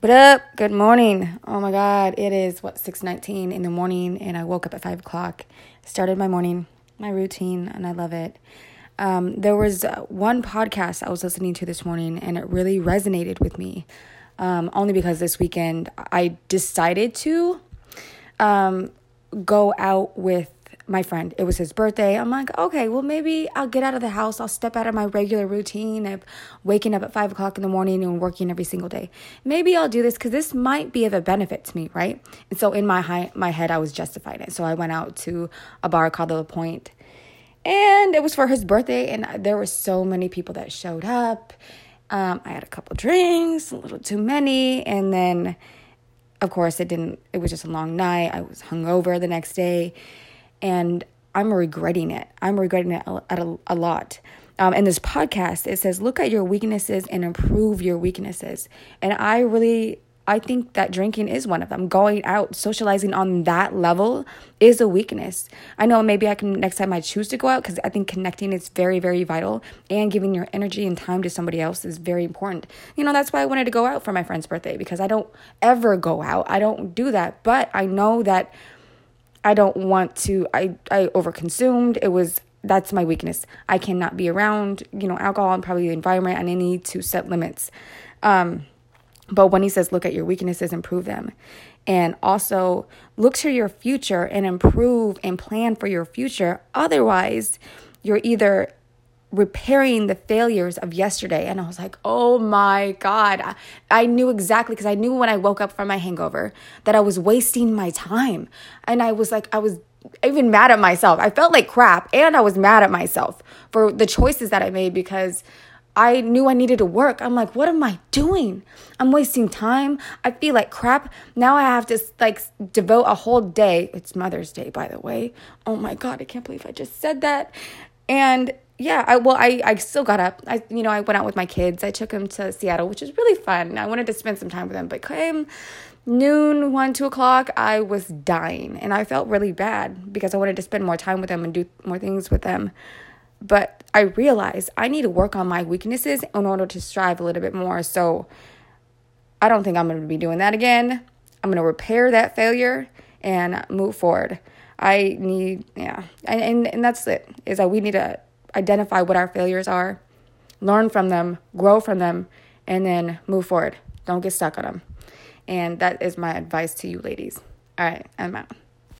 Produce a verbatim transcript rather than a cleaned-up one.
What up? Good morning. Oh my God. It is, what, six nineteen in the morning, and I woke up at five o'clock. Started my morning, my routine, and I love it. Um, there was uh, one podcast I was listening to this morning, and it really resonated with me. Um, only because this weekend I decided to um, go out with my friend. It was his birthday. I'm like, okay, well, maybe I'll get out of the house. I'll step out of my regular routine of waking up at five o'clock in the morning and working every single day. Maybe I'll do this because this might be of a benefit to me, right? And so in my high, my head, I was justifying it. So I went out to a bar called the La Pointe, and it was for his birthday, and there were so many people that showed up. Um, I had a couple drinks, a little too many, and then, of course, it didn't. It was just a long night. I was hungover the next day. And I'm regretting it. I'm regretting it a, a, a lot. Um, in this podcast, it says, look at your weaknesses and improve your weaknesses. And I really, I think that drinking is one of them. Going out, socializing on that level is a weakness. I know maybe I can, next time I choose to go out, because I think connecting is very, very vital. And giving your energy and time to somebody else is very important. You know, that's why I wanted to go out for my friend's birthday, because I don't ever go out. I don't do that. But I know that I don't want to, I, I overconsumed. It was, that's my weakness. I cannot be around, you know, alcohol and probably the environment, and I need to set limits. Um, but when he says, look at your weaknesses, improve them. And also look to your future and improve and plan for your future. Otherwise, you're either repairing the failures of yesterday. And I was like, oh my God. I, I knew exactly, because I knew when I woke up from my hangover that I was wasting my time. And I was like, I was even mad at myself. I felt like crap, and I was mad at myself for the choices that I made, because I knew I needed to work. I'm like, what am I doing? I'm wasting time. I feel like crap. Now I have to like devote a whole day. It's Mother's Day, by the way. Oh my God, I can't believe I just said that. And yeah, I well, I, I still got up. I you know, I went out with my kids. I took them to Seattle, which is really fun. I wanted to spend some time with them, but came noon, one, two o'clock, I was dying, and I felt really bad because I wanted to spend more time with them and do more things with them. But I realized I need to work on my weaknesses in order to strive a little bit more. So I don't think I'm going to be doing that again. I'm going to repair that failure and move forward. I need, yeah, and, and and that's it, is that we need to identify what our failures are, learn from them, grow from them, and then move forward. Don't get stuck on them. And that is my advice to you ladies. All right, I'm out.